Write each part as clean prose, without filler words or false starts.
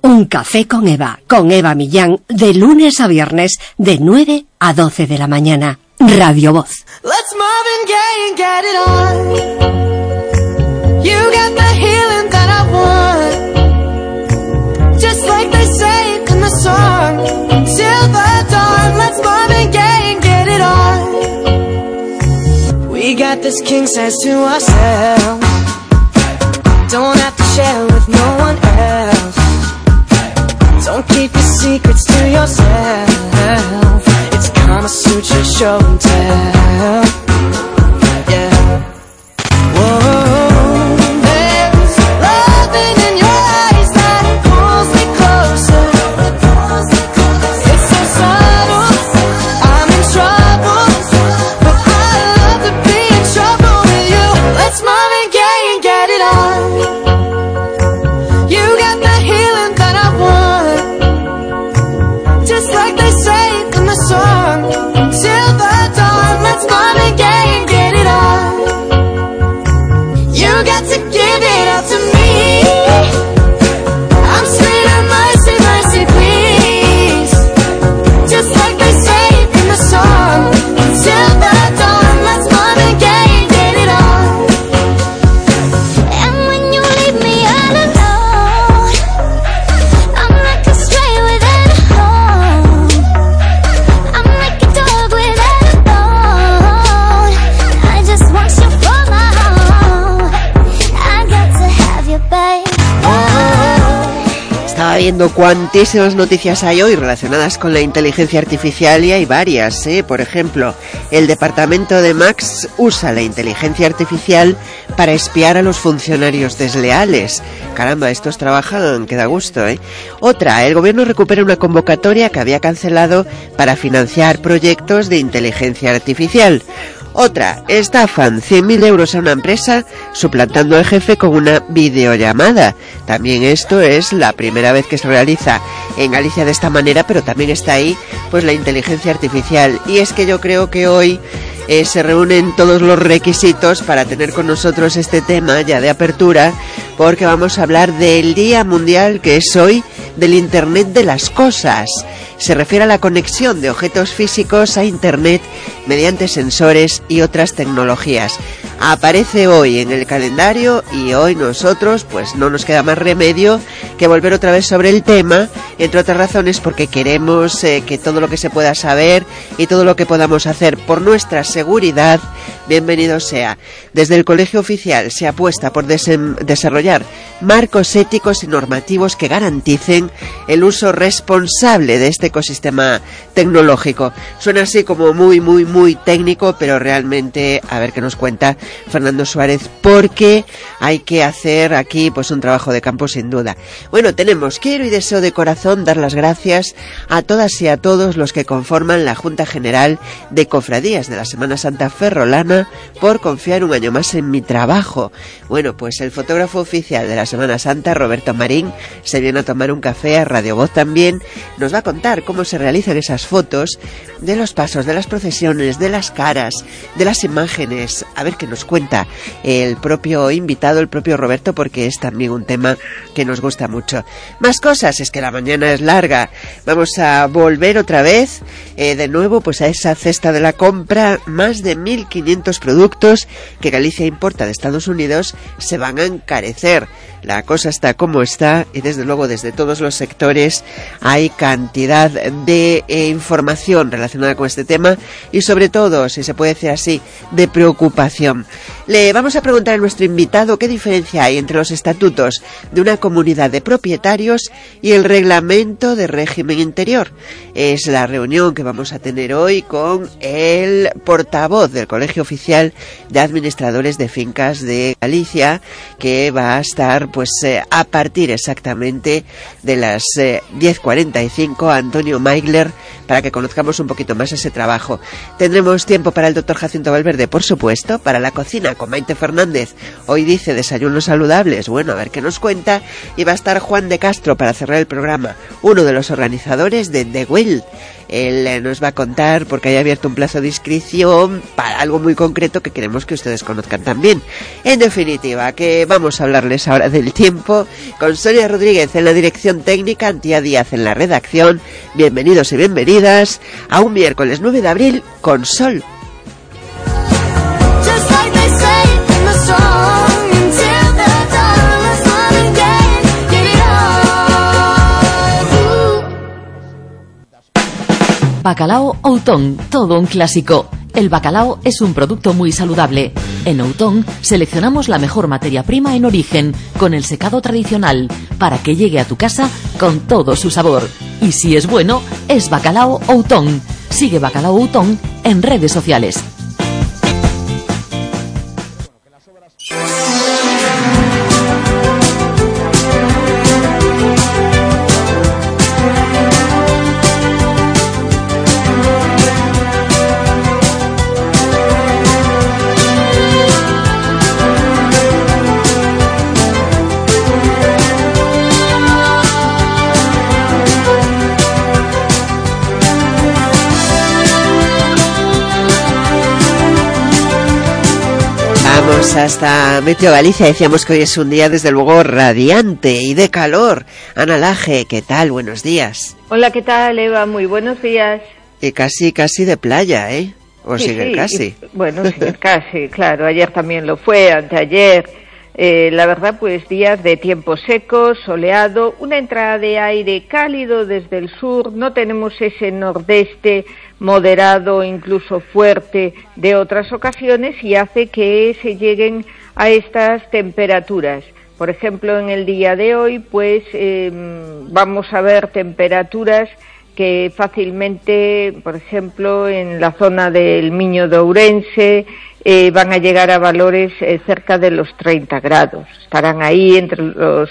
Un café con Eva Millán, de lunes a viernes, de 9 a 12 de la mañana. Radio Voz. Let's Marvin Gaye and get it on. You got the healing that I want. Just like they say in the song. Till the dawn, let's Marvin Gaye and get it on. We got this king size to ourselves. Don't have to share with no one else. Don't keep your secrets to yourself. It's Kama Sutra show and tell. Yeah. Whoa. There's loving in your eyes that pulls me closer. It's so subtle, I'm in trouble, but I love to be in trouble with you. Let's Marvin Gaye and get it on. You got the healing that I want. Just like they say in the song. Till the dawn, let's Marvin Gaye and get it on. You got to give it all to me. I'm screaming mercy, mercy, please. Just like they say in the song. Till the dawn, let's Marvin Gaye and get it on. And when you leave me all alone, I'm like a stray without a home. I'm like a dog without a bone. I just want you for my home. I got to have you, babe. Estaba viendo cuantísimas noticias hay hoy relacionadas con la inteligencia artificial y hay varias, ¿eh? Por ejemplo, el departamento de Max usa la inteligencia artificial para espiar a los funcionarios desleales. Caramba, estos trabajan, que da gusto, ¿eh? Otra, el gobierno recupera una convocatoria que había cancelado para financiar proyectos de inteligencia artificial. Otra, estafan 100.000 euros a una empresa suplantando al jefe con una videollamada. También esto es la primera vez que se realiza en Galicia de esta manera, pero también está ahí pues la inteligencia artificial. Y es que yo creo que hoy se reúnen todos los requisitos para tener con nosotros este tema ya de apertura, porque vamos a hablar del Día Mundial, que es hoy, del Internet de las Cosas. Se refiere a la conexión de objetos físicos a Internet mediante sensores y otras tecnologías. Aparece hoy en el calendario y hoy nosotros pues no nos queda más remedio que volver otra vez sobre el tema, entre otras razones porque queremos que todo lo que se pueda saber y todo lo que podamos hacer por nuestra seguridad, bienvenido sea. Desde el Colegio Oficial se apuesta por desarrollar marcos éticos y normativos que garanticen el uso responsable de este ecosistema tecnológico. Suena así como muy técnico, pero realmente a ver qué nos cuenta Fernando Suárez, porque hay que hacer aquí pues un trabajo de campo sin duda. Bueno, quiero y deseo de corazón dar las gracias a todas y a todos los que conforman la Junta General de Cofradías de la Semana Santa Ferrolana por confiar un año más en mi trabajo. Bueno, pues el fotógrafo oficial de la Semana Santa, Roberto Marín, se viene a tomar un café a Radio Voz también. Nos va a contar cómo se realizan esas fotos de los pasos, de las procesiones, de las caras, de las imágenes. A ver qué nos cuenta el propio invitado, el propio Roberto, porque es también un tema que nos gusta mucho. Más cosas, es que la mañana es larga. Vamos a volver otra vez de nuevo pues a esa cesta de la compra. Más de 1.500 productos que Galicia importa de Estados Unidos se van a encarecer. La cosa está como está y desde luego desde todos los sectores hay cantidad de información relacionada con este tema y sobre todo, si se puede decir así, de preocupación. Le vamos a preguntar a nuestro invitado qué diferencia hay entre los estatutos de una comunidad de propietarios y el reglamento de régimen interior. Es la reunión que vamos a tener hoy con el portavoz del Colegio Oficial de Administradores de Fincas de Galicia, que va a estar pues a partir exactamente de las 10:45, Antonio Maigler, para que conozcamos un poquito más ese trabajo. Tendremos tiempo para el doctor Jacinto Valverde, por supuesto, para la cocina con Maite Fernández. Hoy dice desayunos saludables, bueno, a ver qué nos cuenta. Y va a estar Juan de Castro para cerrar el programa, uno de los organizadores de The Well. Él nos va a contar porque haya abierto un plazo de inscripción para algo muy concreto que queremos que ustedes conozcan también. En definitiva, que vamos a hablarles ahora del tiempo con Sonia Rodríguez en la dirección técnica, Antía Díaz en la redacción. Bienvenidos y bienvenidas a un miércoles 9 de abril con sol. Bacalao Outón, todo un clásico. El bacalao es un producto muy saludable. En Outón seleccionamos la mejor materia prima en origen, con el secado tradicional, para que llegue a tu casa con todo su sabor. Y si es bueno, es Bacalao Outón. Sigue Bacalao Outón en redes sociales. Hasta Meteo Galicia. Decíamos que hoy es un día desde luego radiante y de calor. Ana Laje, ¿qué tal? Buenos días. Hola, ¿qué tal, Eva? Muy buenos días. Y casi de playa, ¿eh? ¿O sí, sigue sí, casi? Bueno, sigue casi, claro. Ayer también lo fue, anteayer. La verdad, pues días de tiempo seco, soleado, una entrada de aire cálido desde el sur. No tenemos ese nordeste moderado, incluso fuerte, de otras ocasiones, y hace que se lleguen a estas temperaturas. Por ejemplo, en el día de hoy, pues vamos a ver temperaturas que fácilmente, por ejemplo, en la zona del Miño de Ourense, van a llegar a valores cerca de los 30 grados. Estarán ahí entre los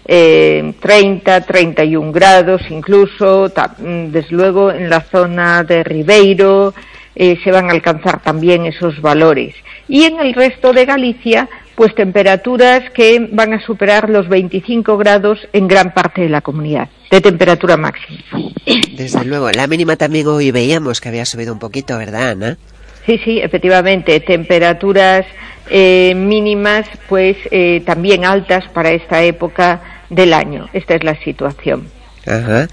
30, 31 grados, incluso, desde luego, en la zona de Ribeiro se van a alcanzar también esos valores. Y en el resto de Galicia, pues temperaturas que van a superar los 25 grados en gran parte de la comunidad, de temperatura máxima. Desde luego, la mínima también hoy veíamos que había subido un poquito, ¿verdad, Ana? Sí, efectivamente, temperaturas mínimas, pues también altas para esta época del año. Esta es la situación. Ajá.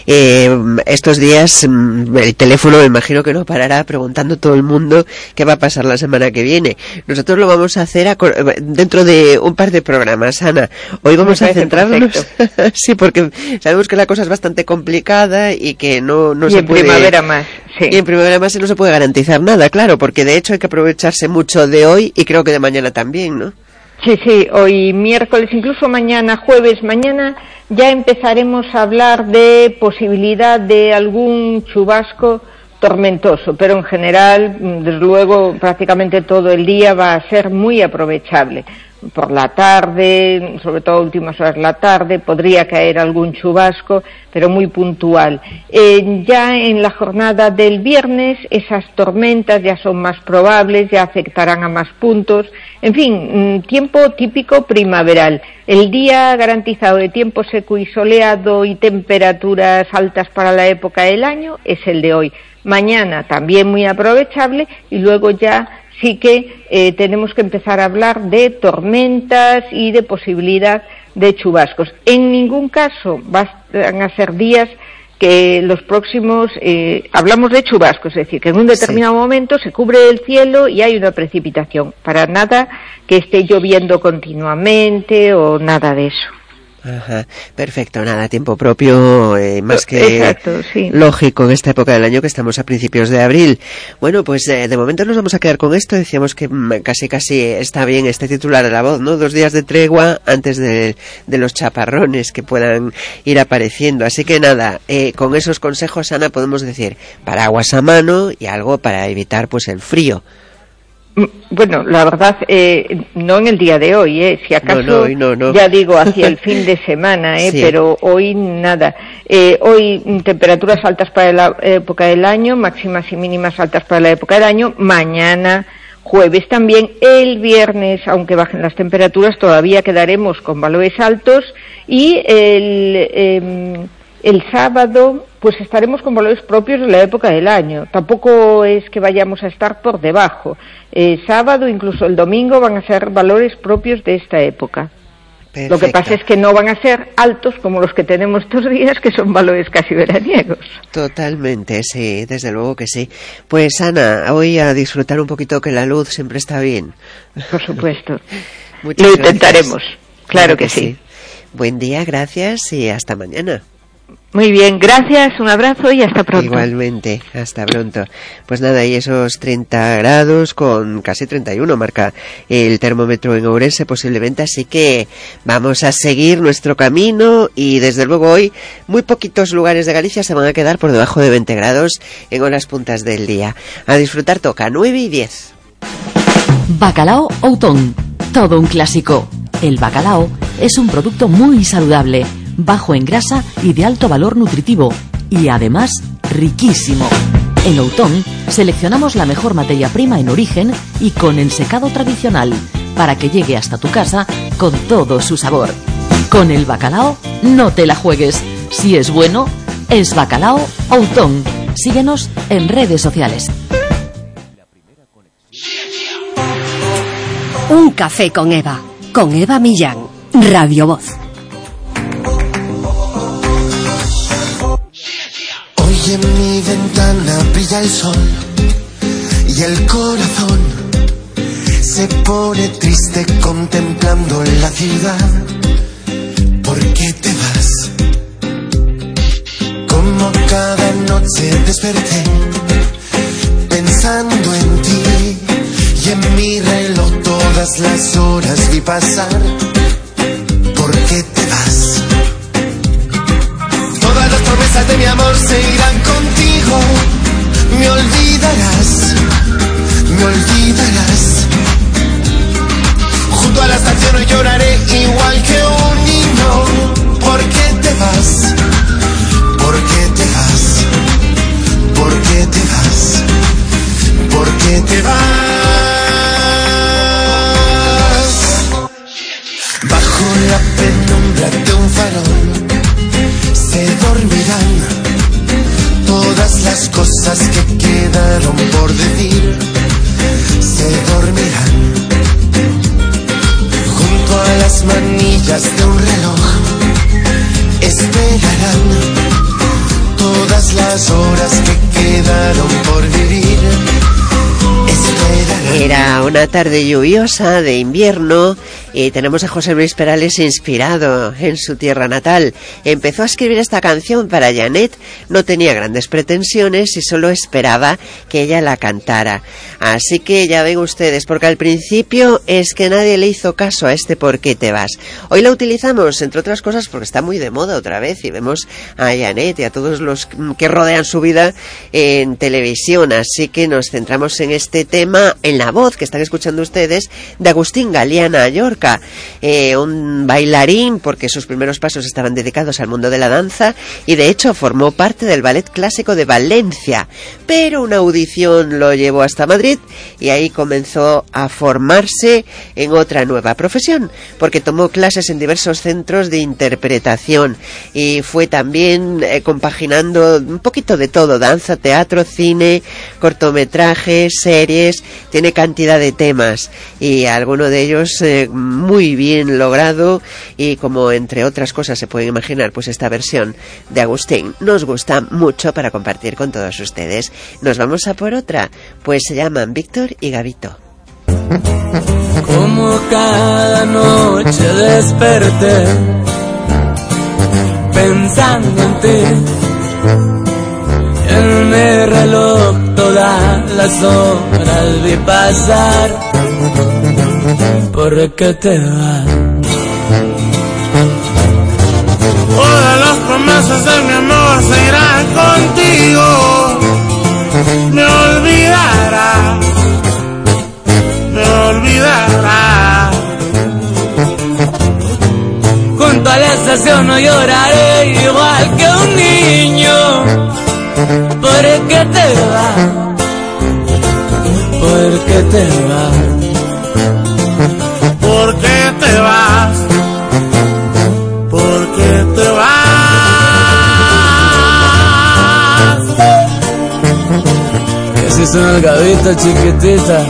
Estos días el teléfono me imagino que no parará preguntando todo el mundo qué va a pasar la semana que viene. Nosotros lo vamos a hacer dentro de un par de programas, Ana. Hoy vamos a centrarnos sí, porque sabemos que la cosa es bastante complicada y que no y se puede. En primavera más. Sí. Y en primavera más no se puede garantizar nada, claro, porque de hecho hay que aprovecharse mucho de hoy y creo que de mañana también, ¿no? Sí, hoy miércoles, incluso mañana, jueves, mañana ya empezaremos a hablar de posibilidad de algún chubasco tormentoso, pero en general, desde luego, prácticamente todo el día va a ser muy aprovechable. Por la tarde, sobre todo últimas horas de la tarde, podría caer algún chubasco, pero muy puntual. Ya en la jornada del viernes, esas tormentas ya son más probables, ya afectarán a más puntos. En fin, tiempo típico primaveral. El día garantizado de tiempo seco y soleado y temperaturas altas para la época del año es el de hoy. Mañana también muy aprovechable y luego ya sí que tenemos que empezar a hablar de tormentas y de posibilidad de chubascos. En ningún caso van a ser días que los próximos, hablamos de chubascos, es decir, que en un determinado momento se cubre el cielo y hay una precipitación. Para nada que esté lloviendo continuamente o nada de eso. Ajá, perfecto, nada, tiempo propio, más que exacto, sí. Lógico en esta época del año que estamos a principios de abril. Bueno, pues de momento nos vamos a quedar con esto. Decíamos que casi está bien este titular de La Voz, ¿no? 2 días de tregua antes de los chaparrones que puedan ir apareciendo. Así que nada, con esos consejos, Ana, podemos decir paraguas a mano y algo para evitar pues el frío. Bueno, la verdad, no en el día de hoy, si acaso, no. ya digo, hacia el fin de semana, Sí. pero hoy nada. Hoy temperaturas altas para la época del año, máximas y mínimas altas para la época del año. Mañana, jueves también. El viernes, aunque bajen las temperaturas, todavía quedaremos con valores altos. Y el sábado, pues estaremos con valores propios de la época del año. Tampoco es que vayamos a estar por debajo. Sábado, incluso el domingo, van a ser valores propios de esta época. Perfecto. Lo que pasa es que no van a ser altos como los que tenemos estos días, que son valores casi veraniegos. Totalmente, sí, desde luego que sí. Pues Ana, hoy a disfrutar un poquito, que la luz siempre está bien. Por supuesto. Muchas Lo gracias. intentaremos, claro que sí. Buen día, gracias y hasta mañana. Muy bien, gracias, un abrazo y hasta pronto. Igualmente, hasta pronto. Pues nada, y esos 30 grados con casi 31 marca el termómetro en Ourense posiblemente, así que vamos a seguir nuestro camino y desde luego hoy muy poquitos lugares de Galicia se van a quedar por debajo de 20 grados en horas puntas del día. A disfrutar toca 9 y 10. Bacalao Outón, todo un clásico. El bacalao es un producto muy saludable, bajo en grasa y de alto valor nutritivo, y además riquísimo. En Outón seleccionamos la mejor materia prima en origen y con el secado tradicional, para que llegue hasta tu casa con todo su sabor. Con el bacalao no te la juegues. Si es bueno, es Bacalao Outón. Síguenos en redes sociales. Un café con Eva Millán, Radio Voz. Hoy en mi ventana brilla el sol y el corazón se pone triste contemplando la ciudad. ¿Por qué te vas? Como cada noche desperté pensando en ti y en mi reloj todas las horas vi pasar. ¿Por qué te vas? Todas las promesas de mi amor se irán contigo. Me olvidarás, me olvidarás. Junto a la estación hoy lloraré igual que un niño. ¿Por qué te vas? ¿Por qué te vas? ¿Por qué te vas? ¿Por qué te vas? Bajo la penumbra de un farol se dormirán todas las cosas que quedaron por decir. Se dormirán junto a las manillas de un reloj. Esperarán todas las horas que quedaron por vivir. Esperarán. Era una tarde lluviosa de invierno y tenemos a José Luis Perales inspirado en su tierra natal. Empezó a escribir esta canción para Janet, no tenía grandes pretensiones y solo esperaba que ella la cantara. Así que ya ven ustedes, porque al principio es que nadie le hizo caso a este ¿por qué te vas? Hoy la utilizamos, entre otras cosas, porque está muy de moda otra vez y vemos a Janet y a todos los que rodean su vida en televisión. Así que nos centramos en este tema, en la voz que están escuchando ustedes, de Agustín Galeana Llorca. Un bailarín, porque sus primeros pasos estaban dedicados al mundo de la danza y de hecho formó parte del Ballet Clásico de Valencia, pero una audición lo llevó hasta Madrid y ahí comenzó a formarse en otra nueva profesión, porque tomó clases en diversos centros de interpretación y fue también compaginando un poquito de todo: danza, teatro, cine, cortometrajes, series. Tiene cantidad de temas y alguno de ellos muy bien logrado, y como entre otras cosas se pueden imaginar, pues esta versión de Agustín nos gusta mucho para compartir con todos ustedes. Nos vamos a por otra, pues se llaman Víctor y Gabito. Como cada noche desperté pensando en ti, en mi reloj todas las horas vi pasar. ¿Por qué te vas? Todas las promesas de mi amor se irán contigo. Me olvidarás. ocasión no lloraré igual que un niño. ¿Por qué te vas? ¿Por qué te vas? ¿Por qué te vas? ¿Por qué te vas? Que si son el Gabito, chiquitita.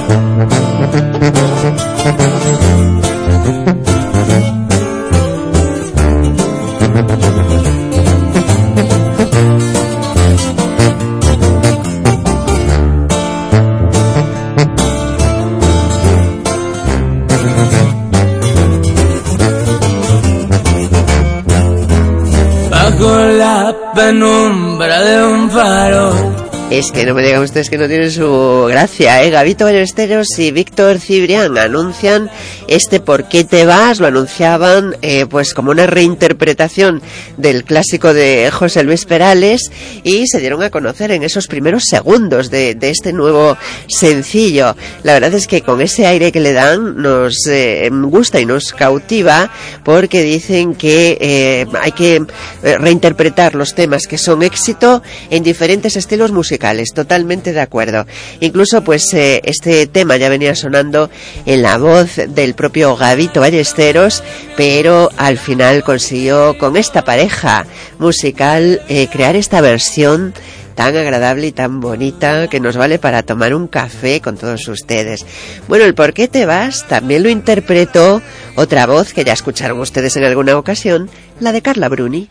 Con la penumbra de un farol. Es que no me digan ustedes que no tiene su gracia, ¿eh? Gabito Ballesteros y Víctor Cibrián anuncian este ¿Por qué te vas? Lo anunciaban pues como una reinterpretación del clásico de José Luis Perales y se dieron a conocer en esos primeros segundos de este nuevo sencillo. La verdad es que con ese aire que le dan nos gusta y nos cautiva porque dicen que hay que reinterpretar los temas que son éxito en diferentes estilos musicales. Totalmente de acuerdo. Incluso pues este tema ya venía sonando en la voz del propio Gabito Ballesteros, pero al final consiguió con esta pareja musical crear esta versión tan agradable y tan bonita que nos vale para tomar un café con todos ustedes. Bueno, el ¿Por qué te vas? También lo interpretó otra voz que ya escucharon ustedes en alguna ocasión, la de Carla Bruni.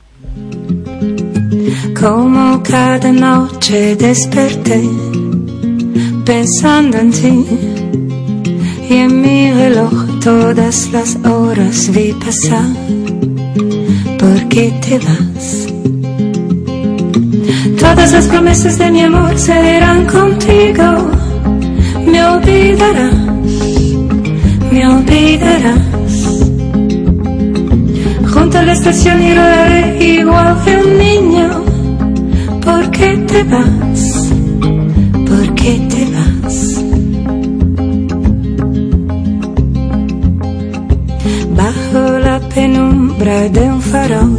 Como cada noche desperté pensando en ti y en mi reloj todas las horas vi pasar. ¿Por qué te vas? Todas las promesas de mi amor serán contigo. Me olvidarás, me olvidarás. Junto a la estación y rodaré igual que un niño. ¿Por qué te vas? ¿Por qué te vas? Bajo la penumbra de un farol.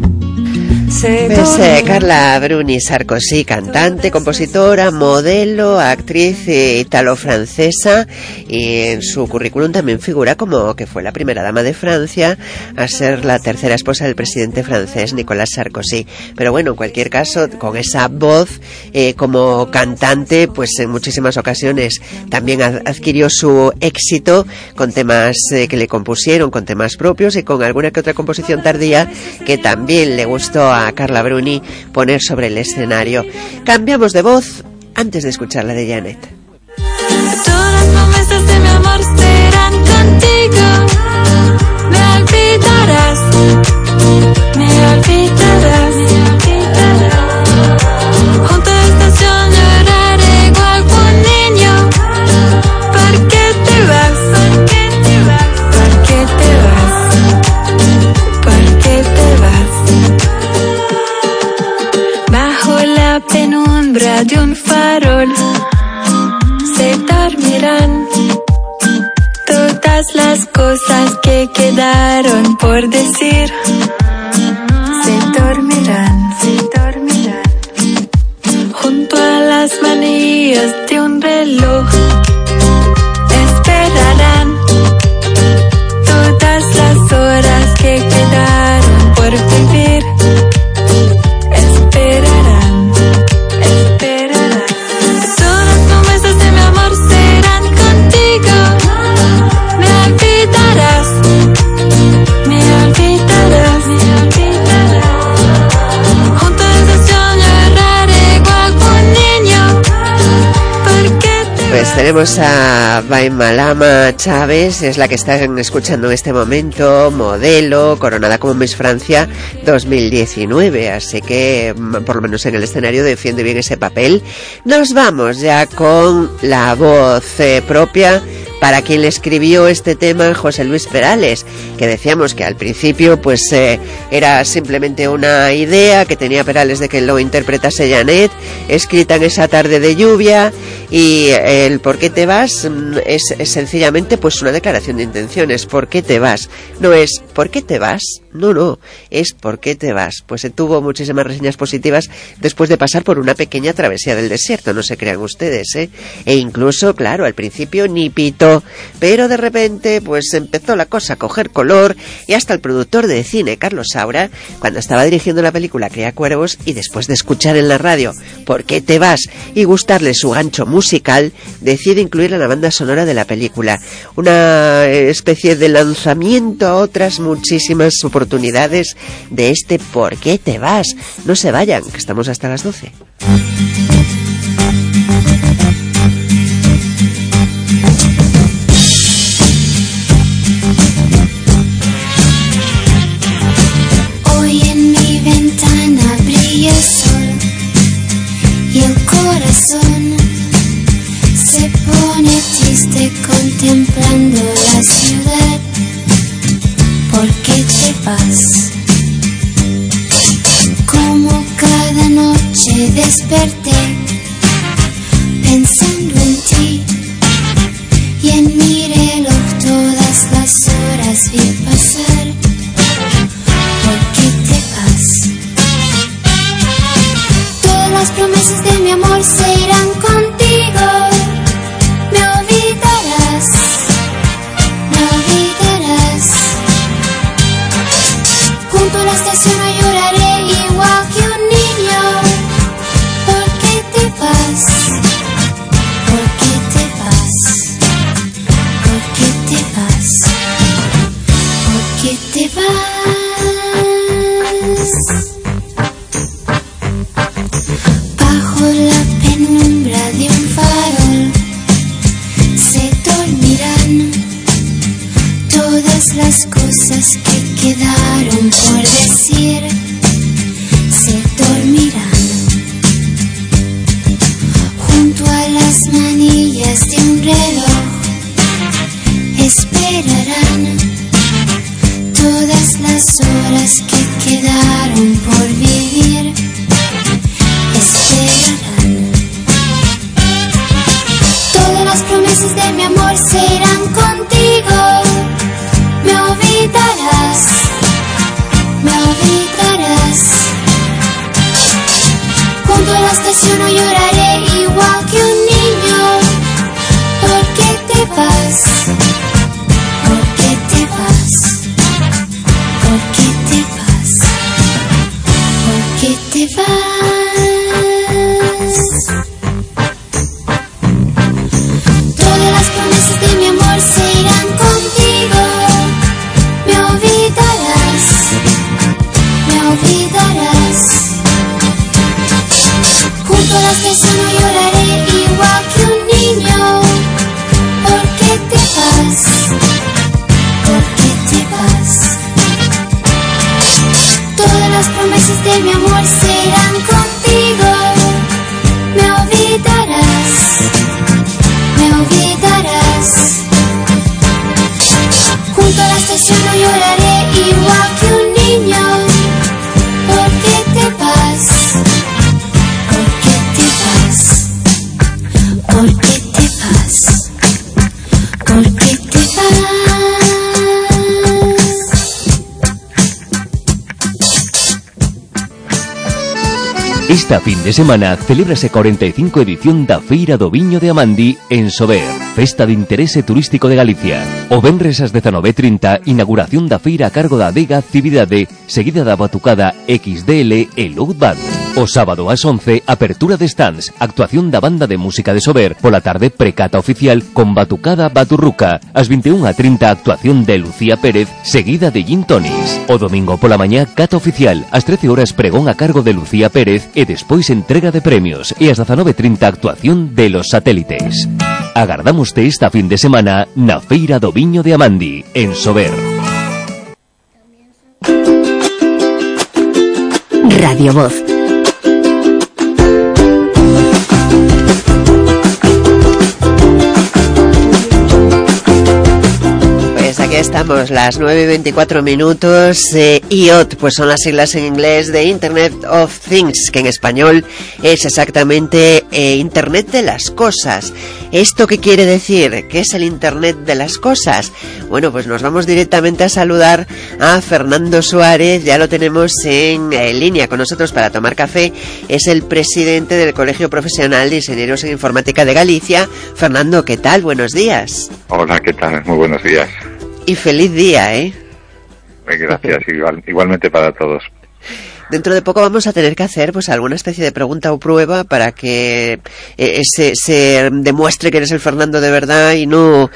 Pues Carla Bruni Sarkozy, cantante, compositora, modelo, actriz italo-francesa, y en su currículum también figura como que fue la primera dama de Francia a ser la tercera esposa del presidente francés Nicolas Sarkozy. Pero bueno, en cualquier caso, con esa voz como cantante, pues en muchísimas ocasiones también adquirió su éxito con temas que le compusieron, con temas propios y con alguna que otra composición tardía que también le gustó a Carla Bruni poner sobre el escenario. Cambiamos de voz antes de escuchar la de Janet. Todas las promesas de mi amor serán contigo. Me olvidarás, me olvidarás, me olvidarás. Junto a la estación lloraré igual que un niño. ¿Por qué te vas? ¿Por qué te vas? ¿Por qué te vas? ¿Por qué te vas? Bajo la penumbra de un farol se dormirán todas las cosas que quedaron por decir. Se dormirán, se dormirán junto a las manillas de un reloj. Esperarán todas las horas que quedaron por vivir. Esperarán, esperarán. Todas las promesas de mi amor serán contigo. Me olvidarás, me olvidarás, me olvidarás. Junto a la estación lloraré igual que un niño. ¿Por qué te vas? Pues tenemos a Baimalama Chávez, es la que están escuchando en este momento, modelo, coronada como Miss Francia 2019, así que por lo menos en el escenario defiende bien ese papel. Nos vamos ya con la voz propia para quien le escribió este tema, José Luis Perales, que decíamos que al principio pues era simplemente una idea que tenía Perales de que lo interpretase Janet, escrita en esa tarde de lluvia, y el ¿Por qué te vas? Es sencillamente pues una declaración de intenciones. ¿Por qué te vas? No es ¿por qué te vas? No, es ¿Por qué te vas? Pues tuvo muchísimas reseñas positivas después de pasar por una pequeña travesía del desierto, no se crean ustedes, ¿eh? E incluso, claro, al principio ni pitó, pero de repente pues empezó la cosa a coger color y hasta el productor de cine, Carlos Saura, cuando estaba dirigiendo la película Cría Cuervos y después de escuchar en la radio ¿Por qué te vas? Y gustarle su gancho musical, decide incluirla en la banda sonora de la película. Una especie de lanzamiento a otras muchísimas oportunidades de este ¿Por qué te vas? No se vayan, que estamos hasta las 12. Hoy en mi ventana brilla el sol y el corazón se pone triste contemplando la ciudad. ¿Por qué te vas? Como cada noche desperté pensando en ti y en mi reloj todas las horas vi pasar. ¿Por qué te vas? Todas las promesas de mi amor se irán contigo. Me olvidarás, me olvidarás. Junto a la estación no lloraré igual que un niño. ¿Por qué te vas? ¿Por qué te vas? ¿Por qué te vas? ¿Por qué te vas? Bajo la penumbra de un farol se dormirán todas las cosas que quedaron por decir. Se dormirán junto a las manillas de un reloj. Esperarán todas las horas que quedaron por vivir. Esperarán. Todas las promesas de mi amor se irán contigo. Me olvidarás, me olvidarás. Junto a la estación no lloraré igual que un niño. ¿Por qué te vas? ¿Por qué te vas? ¿Por qué te vas? ¿Por qué te vas? Todas las promesas de mi amor se irán contigo. Me olvidarás, me olvidarás. Junto a la estación no lloraré igual que un niño. ¿Por qué te vas? ¿Por qué te vas? Todas las promesas de mi amor se irán contigo. Me olvidarás, me olvidarás. Junto a la estación no lloraré igual que un niño. ¿Por qué te vas? ¿Por qué te vas? ¿Por qué te vas? ¿Por qué te vas? Esta fin de semana celébrase 45 edición da Feira do Viño de Amandi en Sober, festa de interese turístico de Galicia. O venres ás 19:30, inauguración da feira a cargo da Adega Actividade, seguida da batucada XDL e Loud Band. O sábado ás 11, apertura de stands, actuación da banda de música de Sober, pola tarde precata oficial con batucada Baturruca, ás 21:30 actuación de Lucía Pérez, seguida de Gin Tonis. O domingo pola mañá cata oficial, ás 13 horas pregón a cargo de Lucía Pérez e despois entrega de premios, e ás 19:30 actuación de Los Satélites. Agardámoste esta fin de semana na Feira do Viño de Amandi, en Sober. Radio Voz. Aquí estamos, las 9:24 IoT, pues son las siglas en inglés de Internet of Things, que en español es exactamente Internet de las cosas. ¿Esto qué quiere decir? ¿Qué es el Internet de las cosas? Bueno, pues nos vamos directamente a saludar a Fernando Suárez. Ya lo tenemos en línea con nosotros para tomar café. Es el presidente del Colegio Profesional de Ingenieros en Informática de Galicia. Fernando, ¿qué tal? Buenos días. Hola, ¿qué tal? Muy buenos días. Y feliz día, ¿eh? Gracias, igualmente para todos. Dentro de poco vamos a tener que hacer pues alguna especie de pregunta o prueba para que se demuestre que eres el Fernando de verdad y no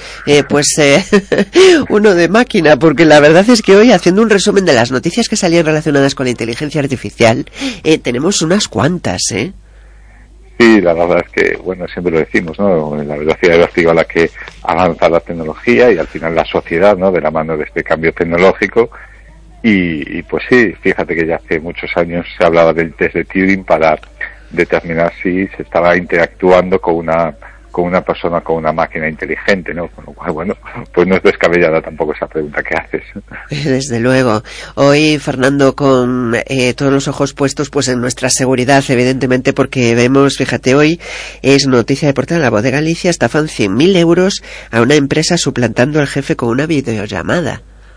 uno de máquina, porque la verdad es que hoy, haciendo un resumen de las noticias que salían relacionadas con la inteligencia artificial, tenemos unas cuantas, ¿eh? Sí, la verdad es que, bueno, siempre lo decimos, ¿no? La velocidad relativa a la que avanza la tecnología y al final la sociedad, ¿no? De la mano de este cambio tecnológico. Y pues sí, fíjate que ya hace muchos años se hablaba del test de Turing para determinar si se estaba interactuando con una persona, con una máquina inteligente, ¿no? Con lo cual, bueno, pues no es descabellada tampoco esa pregunta que haces. Desde luego. Hoy, Fernando, con todos los ojos puestos pues en nuestra seguridad, evidentemente, porque vemos, fíjate, hoy es noticia de portada en La Voz de Galicia, estafan 100.000 euros a una empresa suplantando al jefe con una videollamada.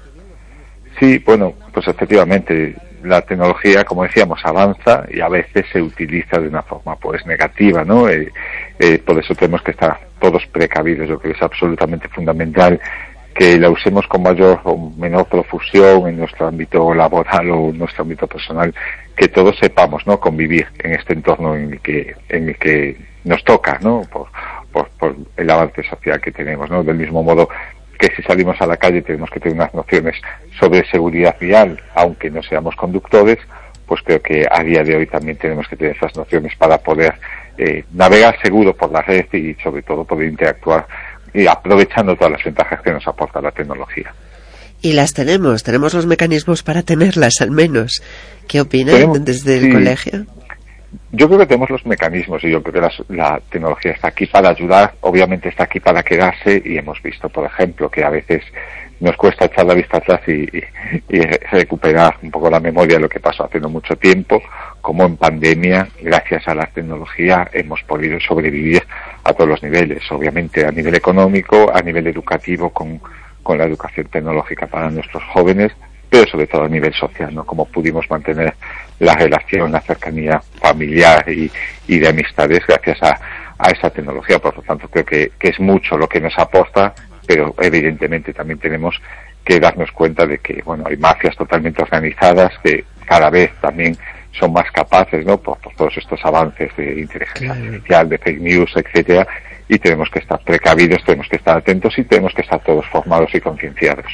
Sí, bueno, pues efectivamente la tecnología, como decíamos, avanza y a veces se utiliza de una forma pues negativa, ¿no? Por eso tenemos que estar todos precavidos. Yo creo que es absolutamente fundamental que la usemos con mayor o menor profusión en nuestro ámbito laboral o en nuestro ámbito personal, que todos sepamos, ¿no? Convivir en este entorno en el que nos toca, ¿no? Por el avance social que tenemos, ¿no? Del mismo modo que si salimos a la calle tenemos que tener unas nociones sobre seguridad vial, aunque no seamos conductores, pues creo que a día de hoy también tenemos que tener esas nociones para poder navegar seguro por la red y sobre todo poder interactuar y aprovechando todas las ventajas que nos aporta la tecnología. Y las tenemos los mecanismos para tenerlas, al menos. ¿Qué opinan desde el colegio? Yo creo que tenemos los mecanismos y yo creo que la tecnología está aquí para ayudar, obviamente está aquí para quedarse y hemos visto, por ejemplo, que a veces nos cuesta echar la vista atrás y recuperar un poco la memoria de lo que pasó hace no mucho tiempo, como en pandemia, gracias a la tecnología, hemos podido sobrevivir a todos los niveles, obviamente a nivel económico, a nivel educativo con la educación tecnológica para nuestros jóvenes, pero sobre todo a nivel social, ¿no? Cómo pudimos mantener la relación, la cercanía familiar y de amistades gracias a esa tecnología. Por lo tanto, creo que es mucho lo que nos aporta, pero evidentemente también tenemos que darnos cuenta de que, bueno, hay mafias totalmente organizadas que cada vez también son más capaces, ¿no? Por todos estos avances de inteligencia artificial, de fake news, etcétera, y tenemos que estar precavidos, tenemos que estar atentos y tenemos que estar todos formados y concienciados.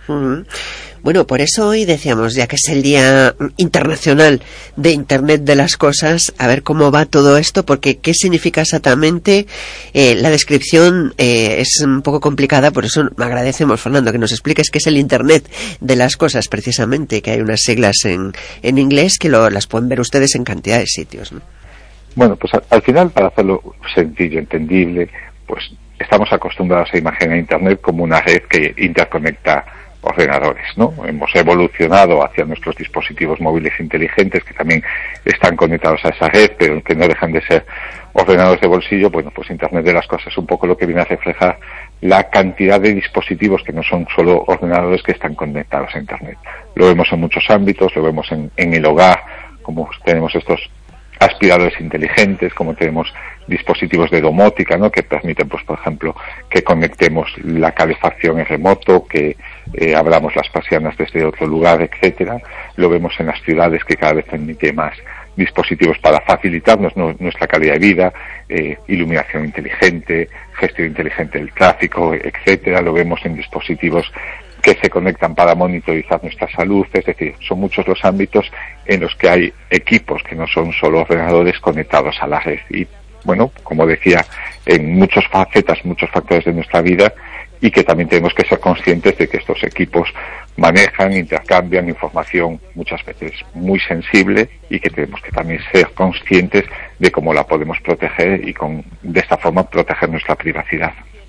Bueno, por eso hoy decíamos, ya que es el Día Internacional de Internet de las Cosas, a ver cómo va todo esto, porque qué significa exactamente. La descripción es un poco complicada, por eso agradecemos, Fernando, que nos expliques qué es el Internet de las Cosas, precisamente, que hay unas siglas en inglés que las pueden ver ustedes en cantidad de sitios, ¿no? Bueno, pues al final, para hacerlo sencillo, entendible, pues estamos acostumbrados a imaginar Internet como una red que interconecta ordenadores, ¿no? Hemos evolucionado hacia nuestros dispositivos móviles inteligentes que también están conectados a esa red, pero que no dejan de ser ordenadores de bolsillo. Bueno, pues Internet de las Cosas es un poco lo que viene a reflejar la cantidad de dispositivos que no son solo ordenadores que están conectados a Internet. Lo vemos en muchos ámbitos, lo vemos en el hogar, como tenemos estos aspiradores inteligentes, como tenemos dispositivos de domótica, ¿no? Que permiten, pues, por ejemplo, que conectemos la calefacción en remoto, que abramos las persianas desde otro lugar, etcétera. Lo vemos en las ciudades, que cada vez permite más dispositivos para facilitarnos nuestra calidad de vida, iluminación inteligente, gestión inteligente del tráfico, etcétera. Lo vemos en dispositivos que se conectan para monitorizar nuestra salud, es decir, son muchos los ámbitos en los que hay equipos que no son solo ordenadores conectados a la red. Y bueno, como decía, en muchas facetas, muchos factores de nuestra vida, y que también tenemos que ser conscientes de que estos equipos manejan, intercambian información muchas veces muy sensible y que tenemos que también ser conscientes de cómo la podemos proteger y de esta forma proteger nuestra privacidad.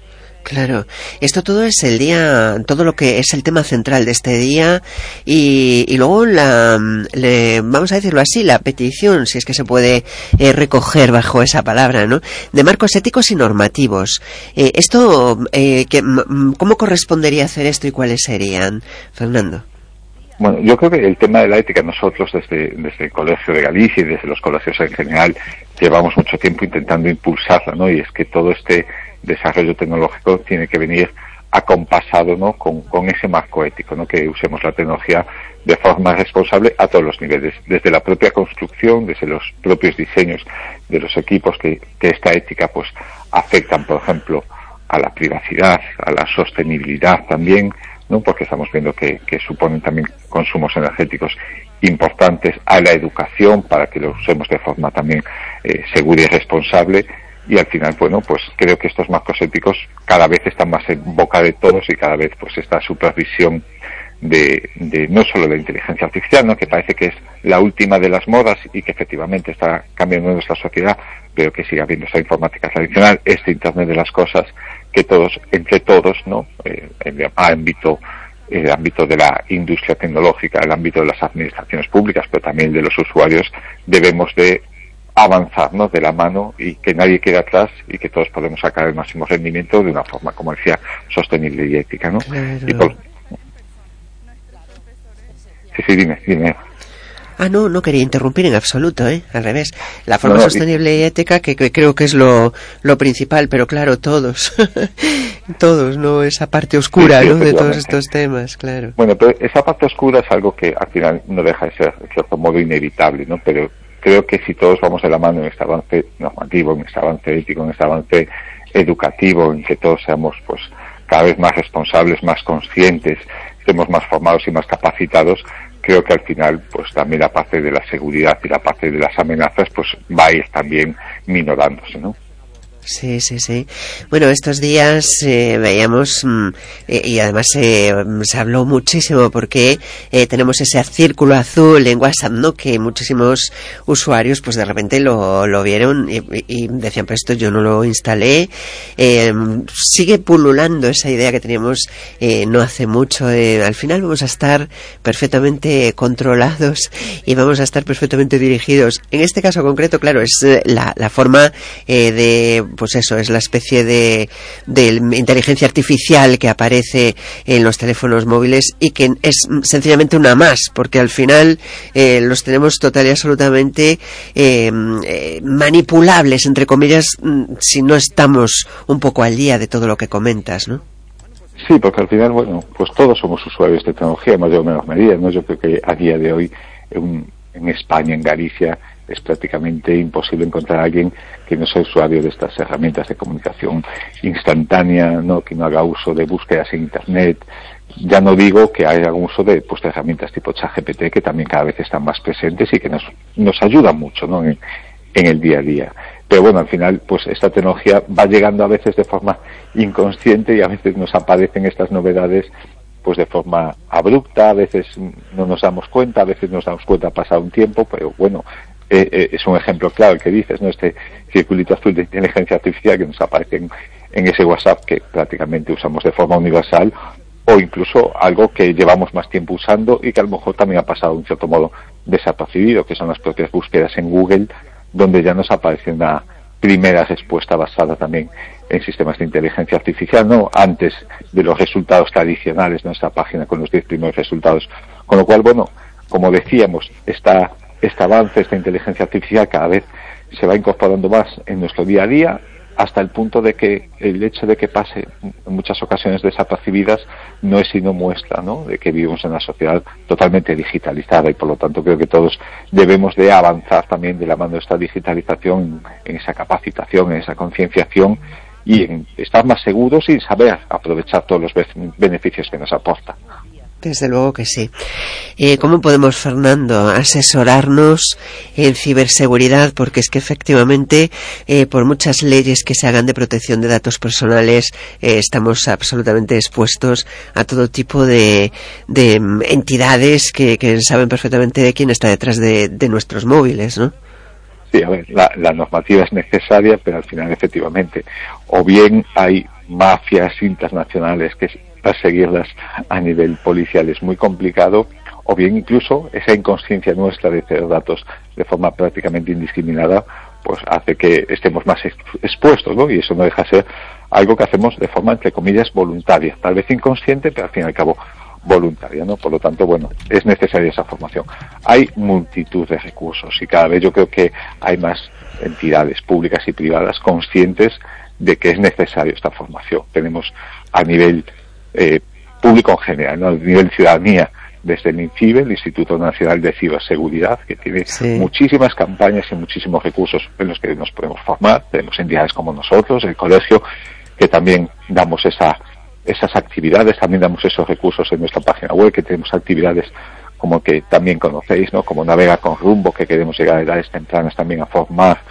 Claro, esto todo es el día, todo lo que es el tema central de este día y luego vamos a decirlo así, la petición, si es que se puede recoger bajo esa palabra, ¿no? De marcos éticos y normativos. Esto, ¿cómo correspondería hacer esto y cuáles serían, Fernando? Bueno, yo creo que el tema de la ética, nosotros desde el Colegio de Galicia y desde los colegios en general llevamos mucho tiempo intentando impulsarla, ¿no? Y es que todo este desarrollo tecnológico tiene que venir acompasado, ¿no? con ese marco ético, ¿no? Que usemos la tecnología de forma responsable a todos los niveles, desde la propia construcción, desde los propios diseños de los equipos que esta ética pues afectan, por ejemplo, a la privacidad, a la sostenibilidad también, ¿no? Porque estamos viendo que suponen también consumos energéticos importantes, a la educación para que lo usemos de forma también segura y responsable. Y al final, bueno, pues creo que estos marcos éticos cada vez están más en boca de todos y cada vez pues esta supervisión de no solo la inteligencia artificial, ¿no? Que parece que es la última de las modas y que efectivamente está cambiando nuestra sociedad, pero que sigue habiendo esa informática tradicional, este Internet de las cosas, que todos, entre todos, ¿no? El ámbito de la industria tecnológica, el ámbito de las administraciones públicas, pero también de los usuarios, debemos de avanzar, ¿no? De la mano y que nadie quede atrás y que todos podemos sacar el máximo rendimiento de una forma, como decía, sostenible y ética, ¿no? Claro. Sí, dime. No quería interrumpir en absoluto, al revés. La forma sostenible y ética que creo que es lo principal, pero claro, todos, ¿no? Esa parte oscura, ¿no? De todos estos temas, claro. Bueno, pero esa parte oscura es algo que al final no deja de ser, de cierto modo, inevitable, ¿no? Pero creo que si todos vamos de la mano en este avance normativo, en este avance ético, en este avance educativo, en que todos seamos pues cada vez más responsables, más conscientes, estemos más formados y más capacitados, creo que al final pues también la parte de la seguridad y la parte de las amenazas pues va a ir también minorándose, ¿no? Sí. Bueno, estos días veíamos y además se habló muchísimo porque tenemos ese círculo azul en WhatsApp, ¿no? Que muchísimos usuarios pues de repente lo vieron y decían, pero esto yo no lo instalé. Sigue pululando esa idea que teníamos no hace mucho. Al final vamos a estar perfectamente controlados y vamos a estar perfectamente dirigidos. En este caso concreto, claro, es la forma pues eso, es la especie de inteligencia artificial que aparece en los teléfonos móviles y que es sencillamente una más, porque al final los tenemos total y absolutamente manipulables, entre comillas, si no estamos un poco al día de todo lo que comentas, ¿no? Sí, porque al final, bueno, pues todos somos usuarios de tecnología, en mayor o menor medida, ¿no? Yo creo que a día de hoy en España, en Galicia, es prácticamente imposible encontrar a alguien que no sea usuario de estas herramientas de comunicación instantánea, ¿no? Que no haga uso de búsquedas en Internet. Ya no digo que haya uso de herramientas tipo ChatGPT, que también cada vez están más presentes y que nos ayudan mucho, ¿no? En el día a día. Pero bueno, al final, pues esta tecnología va llegando a veces de forma inconsciente y a veces nos aparecen estas novedades pues de forma abrupta, a veces no nos damos cuenta, a veces nos damos cuenta pasado un tiempo, pero bueno, es un ejemplo claro el que dices, ¿no? Este circulito azul de inteligencia artificial que nos aparece en ese WhatsApp que prácticamente usamos de forma universal, o incluso algo que llevamos más tiempo usando y que a lo mejor también ha pasado en cierto modo desapercibido, que son las propias búsquedas en Google, donde ya nos aparece una primera respuesta basada también en sistemas de inteligencia artificial, no antes de los resultados tradicionales de nuestra página con los 10 primeros resultados. Con lo cual, bueno, como decíamos, este avance, esta inteligencia artificial cada vez se va incorporando más en nuestro día a día, hasta el punto de que el hecho de que pase en muchas ocasiones desapercibidas no es sino muestra, ¿no?, de que vivimos en una sociedad totalmente digitalizada y por lo tanto creo que todos debemos de avanzar también de la mano de esta digitalización en esa capacitación, en esa concienciación y en estar más seguros y saber aprovechar todos los beneficios que nos aporta. Desde luego que sí. ¿Cómo podemos, Fernando, asesorarnos en ciberseguridad? Porque es que efectivamente, por muchas leyes que se hagan de protección de datos personales, estamos absolutamente expuestos a todo tipo de entidades que saben perfectamente de quién está detrás de nuestros móviles, ¿no? Sí, a ver, la normativa es necesaria, pero al final efectivamente o bien hay mafias internacionales, que perseguirlas a nivel policial es muy complicado, o bien incluso esa inconsciencia nuestra de ceder datos de forma prácticamente indiscriminada, pues hace que estemos más expuestos, ¿no? Y eso no deja de ser algo que hacemos de forma, entre comillas, voluntaria, tal vez inconsciente, pero al fin y al cabo voluntaria, ¿no? Por lo tanto, bueno, es necesaria esa formación. Hay multitud de recursos y cada vez yo creo que hay más entidades públicas y privadas conscientes de que es necesaria esta formación. Tenemos a nivel público en general, ¿no? A nivel ciudadanía, desde el INCIBE, el Instituto Nacional de Ciberseguridad, que tiene muchísimas campañas y muchísimos recursos en los que nos podemos formar. Tenemos entidades como nosotros, el colegio, que también damos esas actividades, también damos esos recursos en nuestra página web, que tenemos actividades como que también conocéis, ¿no? Como Navega con Rumbo, que queremos llegar a edades tempranas también a formar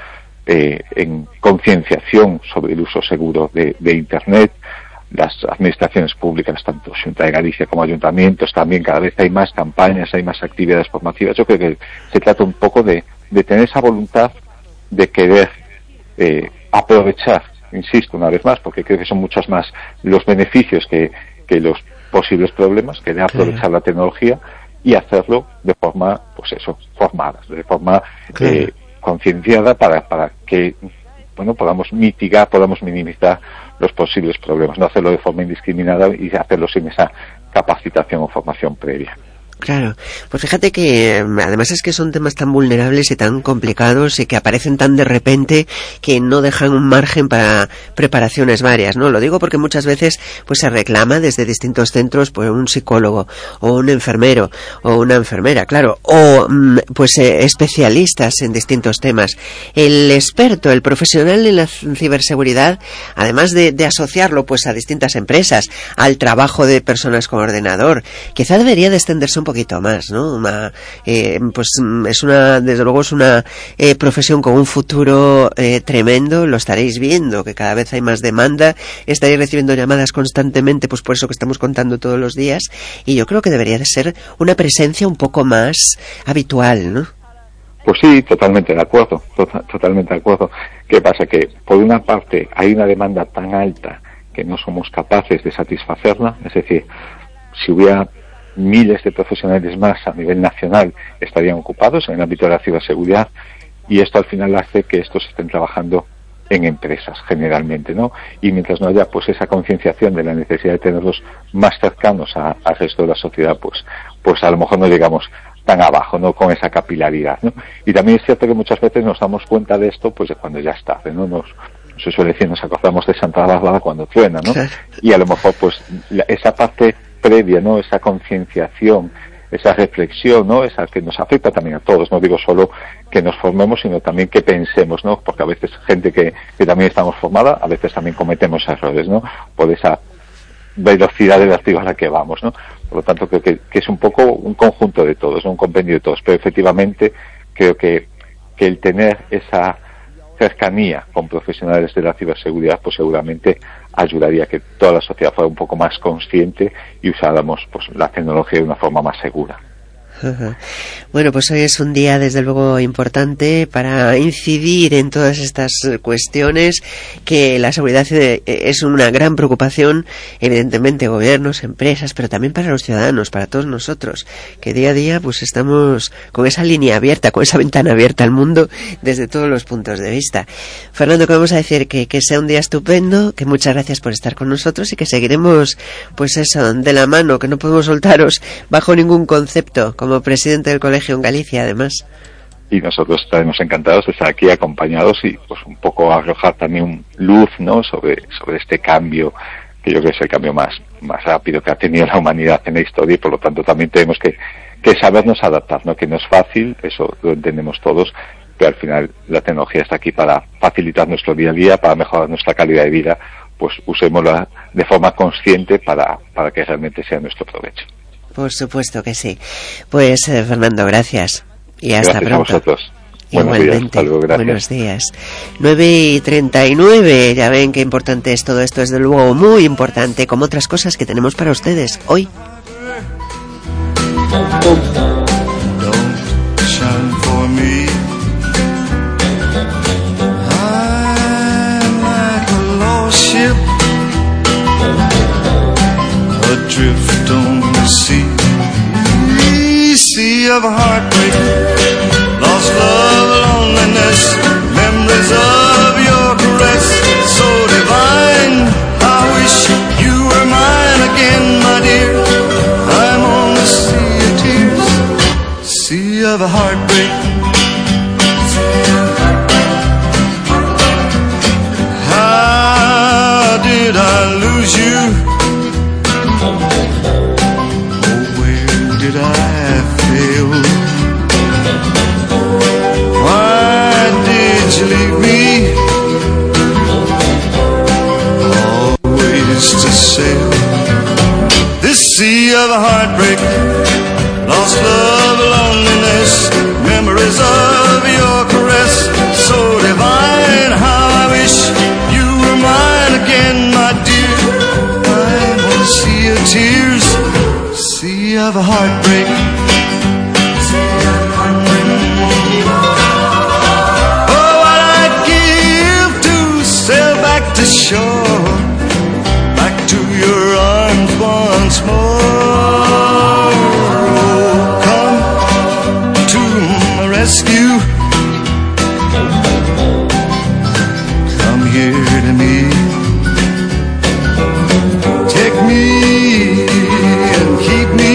en concienciación sobre el uso seguro de Internet. Las administraciones públicas, tanto Xunta de Galicia como ayuntamientos, también cada vez hay más campañas, hay más actividades formativas. Yo creo que se trata un poco de tener esa voluntad de querer aprovechar, insisto una vez más, porque creo que son muchos más los beneficios que los posibles problemas, que de aprovechar la tecnología y hacerlo de forma, pues eso, formada, de forma concienciada para que, bueno, podamos mitigar, podamos minimizar los posibles problemas, no hacerlo de forma indiscriminada y hacerlo sin esa capacitación o formación previa. Claro, pues fíjate que además es que son temas tan vulnerables y tan complicados y que aparecen tan de repente que no dejan un margen para preparaciones varias, ¿no? Lo digo porque muchas veces pues se reclama desde distintos centros pues un psicólogo o un enfermero o una enfermera, claro, o pues especialistas en distintos temas. El experto, el profesional en la ciberseguridad, además de asociarlo pues a distintas empresas, al trabajo de personas con ordenador, quizá debería de extenderse un poquito más, ¿no? Pues es desde luego es una profesión con un futuro tremendo. Lo estaréis viendo, que cada vez hay más demanda, estaréis recibiendo llamadas constantemente, pues por eso que estamos contando todos los días, y yo creo que debería de ser una presencia un poco más habitual, ¿no? Pues sí, totalmente de acuerdo, totalmente de acuerdo. ¿Qué pasa? Que por una parte hay una demanda tan alta que no somos capaces de satisfacerla, es decir, si hubiera miles de profesionales más a nivel nacional estarían ocupados en el ámbito de la ciberseguridad, y esto al final hace que estos estén trabajando en empresas generalmente, ¿no? Y mientras no haya pues esa concienciación de la necesidad de tenerlos más cercanos al resto de la sociedad, pues a lo mejor no llegamos tan abajo, ¿no? Con esa capilaridad, ¿no? Y también es cierto que muchas veces nos damos cuenta de esto pues de cuando ya es tarde, ¿no? Se suele decir, nos acordamos de Santa Bárbara cuando truena, ¿no? Y a lo mejor pues esa parte previa, ¿no? Esa concienciación, esa reflexión, ¿no? Esa que nos afecta también a todos, no digo solo que nos formemos, sino también que pensemos, ¿no? Porque a veces gente que también estamos formada, a veces también cometemos errores, ¿no? Por esa velocidad relativa a la que vamos, ¿no? Por lo tanto, creo que es un poco un conjunto de todos, ¿no? Un compendio de todos, pero efectivamente creo que el tener esa cercanía con profesionales de la ciberseguridad pues seguramente ayudaría a que toda la sociedad fuera un poco más consciente y usáramos pues la tecnología de una forma más segura. Bueno, pues hoy es un día desde luego importante para incidir en todas estas cuestiones, que la seguridad es una gran preocupación, evidentemente gobiernos, empresas, pero también para los ciudadanos, para todos nosotros, que día a día pues estamos con esa línea abierta, con esa ventana abierta al mundo desde todos los puntos de vista. Fernando, que vamos a decir que sea un día estupendo, que muchas gracias por estar con nosotros y que seguiremos pues eso, de la mano, que no podemos soltaros bajo ningún concepto, como presidente del colegio en Galicia, además. Y nosotros estaremos encantados de estar aquí acompañados y pues un poco arrojar también luz, ¿no? sobre este cambio, que yo creo que es el cambio más rápido que ha tenido la humanidad en la historia, y por lo tanto también tenemos que sabernos adaptar, ¿no? Que no es fácil, eso lo entendemos todos, pero al final la tecnología está aquí para facilitar nuestro día a día, para mejorar nuestra calidad de vida, pues usémosla de forma consciente para que realmente sea nuestro provecho. Por supuesto que sí. Pues Fernando, gracias. Y hasta pronto. Gracias a vosotros. Igualmente. Buenos días. 9:39. Ya ven qué importante es todo esto. Es de luego muy importante, como otras cosas que tenemos para ustedes hoy. of a heartbreak, lost love, loneliness, memories of your caress, so divine. I wish you were mine again, my dear. I'm on the sea of tears, sea of a heartbreak. How did I lose you? Oh, where did I fail? Why did you leave me? Always to sail this sea of a heartbreak, lost love, loneliness, memories of your caress, so divine. How I wish you were mine again, my dear. I'm on a sea of tears, sea of a heartbreak. Oh, what I'd give to sail back to shore, back to your arms once more. Oh, come to my rescue, come here to me, take me and keep me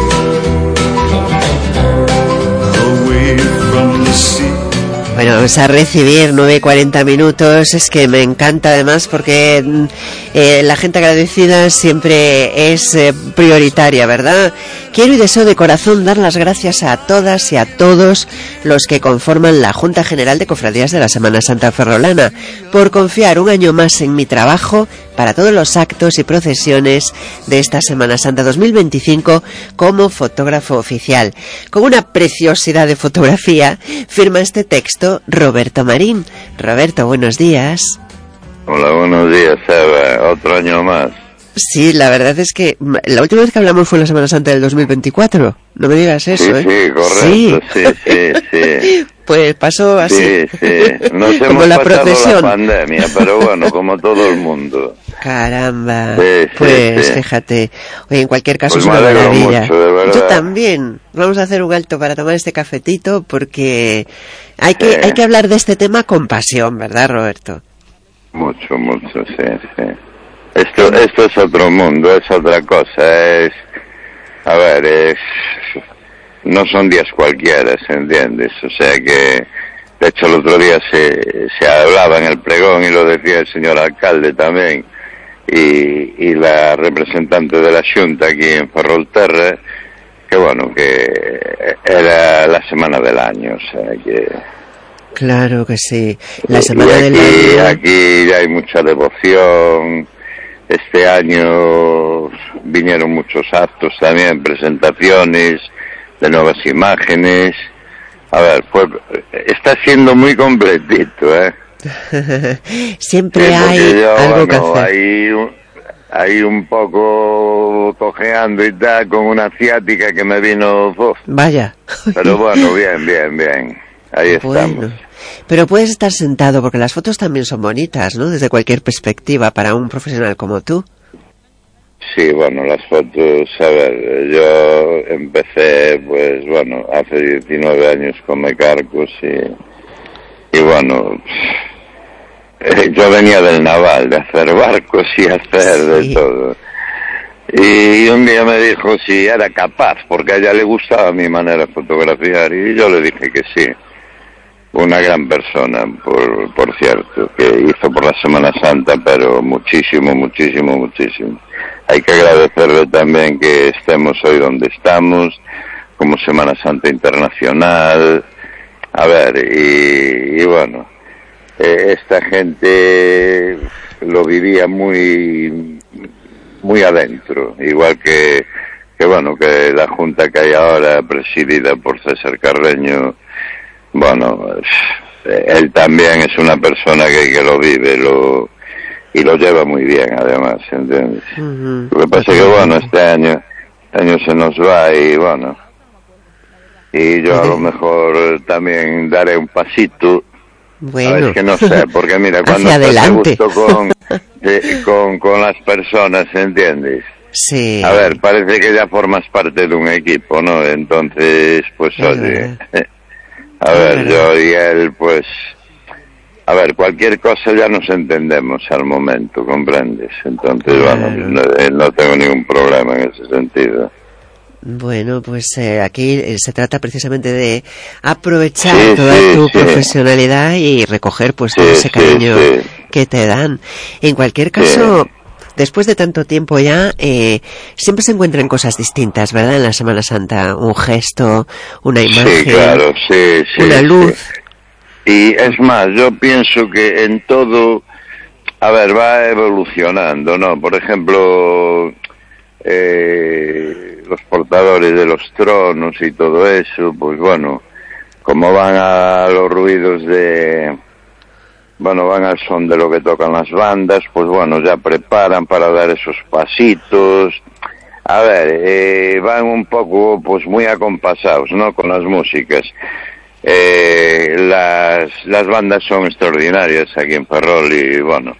away from the sea. Bueno, vamos a recibir 9:40 minutos. Es que me encanta además porque la gente agradecida siempre es prioritaria, ¿verdad? Quiero y deseo de corazón dar las gracias a todas y a todos los que conforman la Junta General de Cofradías de la Semana Santa Ferrolana por confiar un año más en mi trabajo para todos los actos y procesiones de esta Semana Santa 2025 como fotógrafo oficial. Con una preciosidad de fotografía firma este texto Roberto Marín. Roberto, buenos días. Hola, buenos días, Eva. Otro año más. Sí, la verdad es que la última vez que hablamos fue en la Semana Santa del 2024. No me digas eso, Sí, sí, correcto. Sí. Pues pasó así. Sí. Nos como hemos la pasado procesión. la pandemia, pero bueno, como todo el mundo. Caramba. Sí, pues sí. fíjate. Oye, en cualquier caso Pues es me una alegro maravilla. mucho, de verdad. Yo también. Vamos a hacer un alto para tomar este cafetito porque hay que hablar de este tema con pasión, ¿verdad, Roberto? Mucho, sí. Esto es otro mundo, es otra cosa, no son días cualquiera, ¿se entiendes? O sea que, de hecho el otro día se hablaba en el pregón y lo decía el señor alcalde también, y la representante de la Xunta aquí en Ferrolterra, que bueno, que era la semana del año, o sea que... Claro que sí, la semana y del año. Aquí ya hay mucha devoción. Este año vinieron muchos actos también, presentaciones de nuevas imágenes. A ver, está siendo muy completito, Siempre sí, hay yo, algo que bueno, hacer. Hay un poco cojeando y tal, con una ciática que me vino... Vaya. Pero bueno, bien. Ahí estamos. Bueno, pero puedes estar sentado porque las fotos también son bonitas, ¿no? Desde cualquier perspectiva para un profesional como tú. Sí, bueno, las fotos, a ver, yo empecé, pues bueno, hace 19 años con Mecarcos y bueno, yo venía del naval, de hacer barcos y hacer de todo. Y un día me dijo si era capaz, porque a ella le gustaba mi manera de fotografiar y yo le dije que sí. Una gran persona, por cierto, que hizo por la Semana Santa, pero muchísimo. Hay que agradecerle también que estemos hoy donde estamos, como Semana Santa Internacional. A ver, y bueno, esta gente lo vivía muy adentro, igual que bueno, que la Junta que hay ahora, presidida por César Carreño. Bueno, él también es una persona que lo vive y lo lleva muy bien, además, ¿entiendes? Lo que pasa es que, bueno, este año se nos va y, bueno, y yo a lo mejor también daré un pasito. Bueno. Es que no sé, porque mira, cuando estás a gusto con las personas, ¿entiendes? Sí. A ver, parece que ya formas parte de un equipo, ¿no? Entonces, pues oye, a ver, yo y él, pues, a ver, cualquier cosa ya nos entendemos al momento, ¿comprendes? Entonces, bueno, no tengo ningún problema en ese sentido. Bueno, pues aquí se trata precisamente de aprovechar toda tu profesionalidad y recoger pues todo ese cariño que te dan. En cualquier caso, después de tanto tiempo ya, siempre se encuentran cosas distintas, ¿verdad? En la Semana Santa, un gesto, una imagen, claro, una luz. Y es más, yo pienso que en todo, a ver, va evolucionando, ¿no? Por ejemplo, los portadores de los tronos y todo eso, pues bueno, como van a los ruidos van al son de lo que tocan las bandas, pues bueno, ya preparan para dar esos pasitos. A ver, van un poco, pues muy acompasados, ¿no? Con las músicas. Las bandas son extraordinarias aquí en Ferrol y bueno,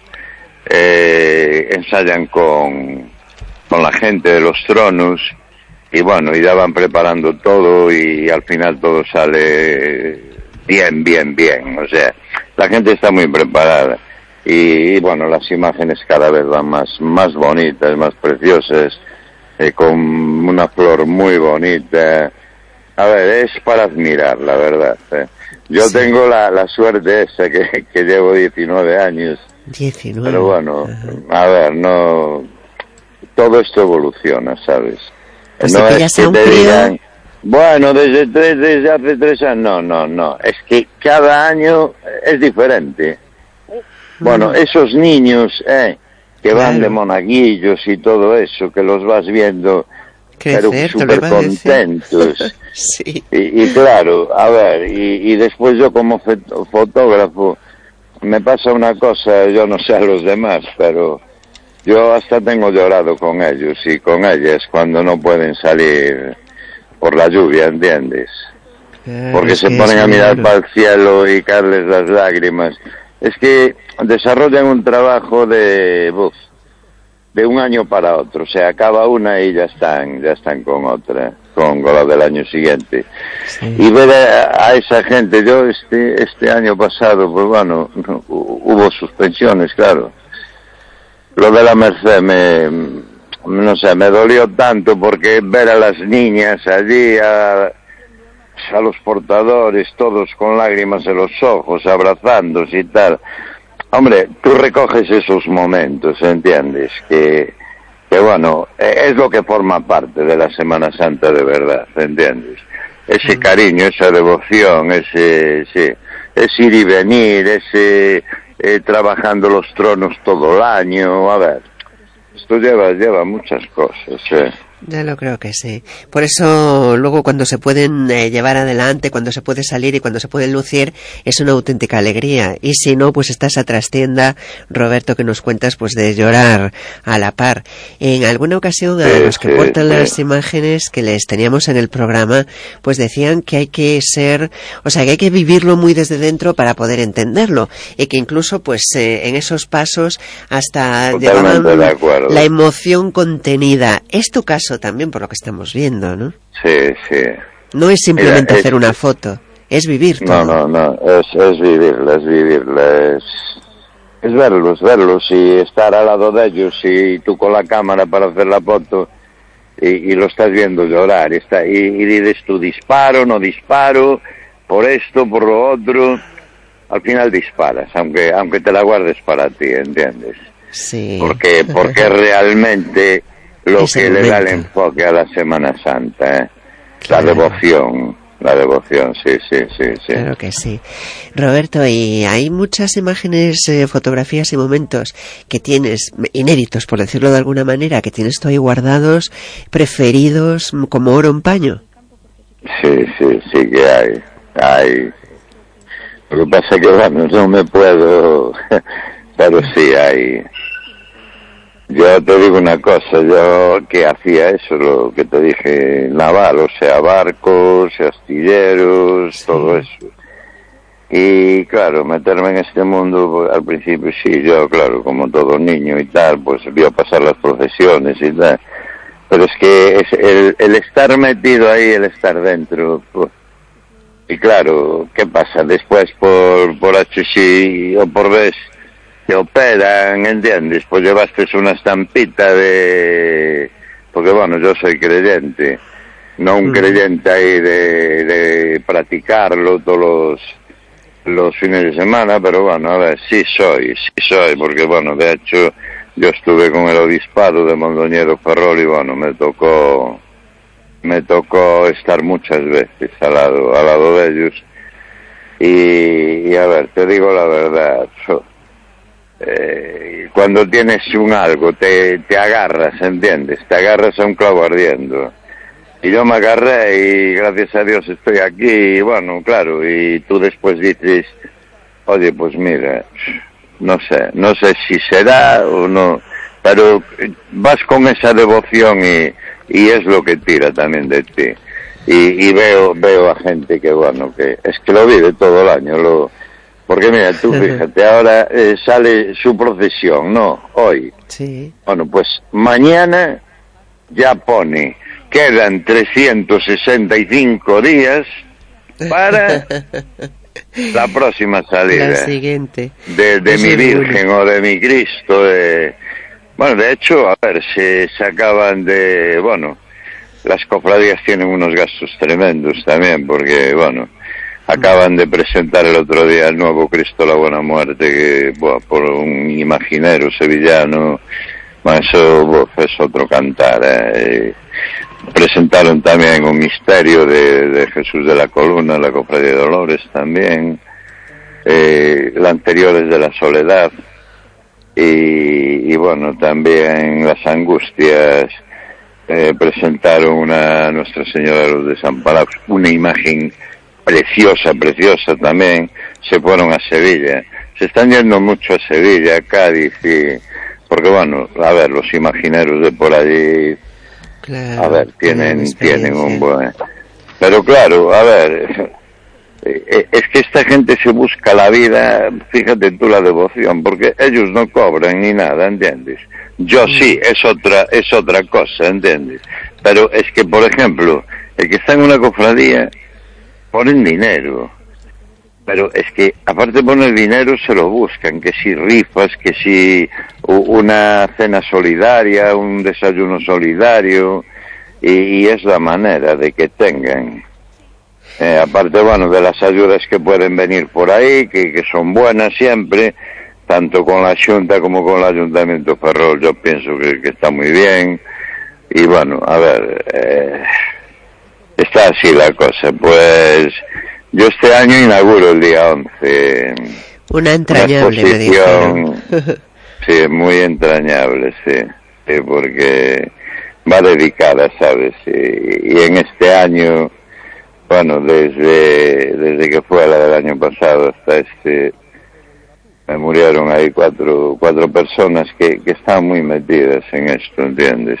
ensayan con la gente de los tronos y bueno, y ya van preparando todo y al final todo sale bien, o sea, la gente está muy preparada y bueno, las imágenes cada vez van más bonitas, más preciosas, con una flor muy bonita. A ver, es para admirar, la verdad. Yo tengo la suerte esa que llevo 19 años. 19. Pero bueno, a ver, no, todo esto evoluciona, ¿sabes? Pues no es que te digan, bueno, desde hace 3 años, no, es que cada año es diferente. Bueno, esos niños, que van de monaguillos y todo eso, que los vas viendo, pero súper contentos. Sí. Y claro, a ver, y después yo como fotógrafo, me pasa una cosa, yo no sé a los demás, pero yo hasta tengo llorado con ellos y con ellas cuando no pueden salir por la lluvia, ¿entiendes? Porque se ponen a mirar para el cielo y caerles las lágrimas. Es que desarrollan un trabajo de un año para otro, o sea, acaba una y ya están con otra, con la del año siguiente. Y ver a esa gente, yo este año pasado, pues bueno, hubo suspensiones, claro. Lo de la Merced me dolió tanto porque ver a las niñas allí, a los portadores, todos con lágrimas en los ojos, abrazándose y tal. Hombre, tú recoges esos momentos, ¿entiendes? Que bueno, es lo que forma parte de la Semana Santa de verdad, ¿entiendes? Ese cariño, esa devoción, ese ir y venir, ese trabajando los tronos todo el año, a ver, esto lleva muchas cosas, Ya lo creo que sí. Por eso luego cuando se pueden llevar adelante, cuando se puede salir y cuando se puede lucir, es una auténtica alegría. Y si no, pues está esa trastienda, Roberto, que nos cuentas pues de llorar a la par. En alguna ocasión a los que portan las imágenes que les teníamos en el programa, pues decían que hay que ser, o sea, que hay que vivirlo muy desde dentro para poder entenderlo. Y que incluso pues en esos pasos hasta llevaban la emoción contenida. Es tu caso también, por lo que estamos viendo, ¿no? Sí. No es simplemente hacer una foto, es vivir todo. No, es vivirla, es verlos y estar al lado de ellos y tú con la cámara para hacer la foto y lo estás viendo llorar y dices tú disparo, no disparo, por esto, por lo otro, al final disparas, aunque te la guardes para ti, ¿entiendes? Sí. Porque realmente lo que le da el enfoque a la Semana Santa, claro. La devoción, sí. Claro que sí. Roberto, y hay muchas imágenes, fotografías y momentos que tienes, inéditos, por decirlo de alguna manera, que tienes tú ahí guardados, preferidos, como oro en paño. Sí que hay. Lo que pasa es que, bueno, no me puedo, pero sí hay. Yo te digo una cosa, yo que hacía eso, lo que te dije, naval, o sea, barcos, astilleros, todo eso. Y claro, meterme en este mundo, pues, al principio sí, yo claro, como todo niño y tal, pues vio pasar las procesiones y tal. Pero es que es el estar metido ahí, el estar dentro. Pues. Y claro, ¿qué pasa? Después por H o por B te operan, ¿entiendes? Pues llevaste una estampita de... Porque bueno, yo soy creyente, no un creyente ahí de practicarlo todos los fines de semana, pero bueno, a ver, sí soy, porque bueno, de hecho yo estuve con el obispado de Mondoñedo Ferrol y bueno, me tocó estar muchas veces al lado de ellos y a ver, te digo la verdad, cuando tienes un algo te agarras, ¿entiendes? Te agarras a un clavo ardiendo y yo me agarré y gracias a Dios estoy aquí y bueno, claro, y tú después dices, oye, pues mira, no sé si será o no, pero vas con esa devoción y es lo que tira también de ti. Y veo a gente que, bueno, que es que lo vive todo el año, porque mira, tú fíjate, ahora sale su procesión, ¿no? Hoy. Sí. Bueno, pues mañana ya pone, quedan 365 días para la próxima salida. La siguiente. De mi Virgen o de mi Cristo. Bueno, de hecho, a ver, se acaban de... Bueno, las cofradías tienen unos gastos tremendos también, porque, bueno, acaban de presentar el otro día el nuevo Cristo la Buena Muerte, que, bueno, por un imaginero sevillano, bueno, eso es otro cantar, Presentaron también un misterio de Jesús de la Columna, la Cofradía de Dolores también, la anterior es de la Soledad, y bueno, también las Angustias presentaron a Nuestra Señora de Luz de San Palau, una imagen preciosa también. Se fueron a Sevilla, se están yendo mucho a Sevilla, a Cádiz, porque bueno, a ver, los imagineros de por allí, claro, a ver, tienen un buen... Pero claro, a ver, es que esta gente se busca la vida, fíjate tú la devoción, porque ellos no cobran ni nada, ¿entiendes? Yo sí, es otra cosa, ¿entiendes? Pero es que, por ejemplo, el que está en una cofradía, ponen dinero, pero es que aparte de poner dinero se lo buscan, que si rifas, que si una cena solidaria, un desayuno solidario, y es la manera de que tengan. Aparte, bueno, de las ayudas que pueden venir por ahí, que son buenas siempre, tanto con la Junta como con el Ayuntamiento Ferrol, yo pienso que está muy bien, y bueno, a ver, está así la cosa, pues yo este año inauguro el día 11. Una entrañable, me dijeron. Sí, muy entrañable, sí, porque va dedicada, ¿sabes? Y en este año, bueno, desde que fue la del año pasado hasta me murieron ahí cuatro personas que están muy metidas en esto, ¿entiendes?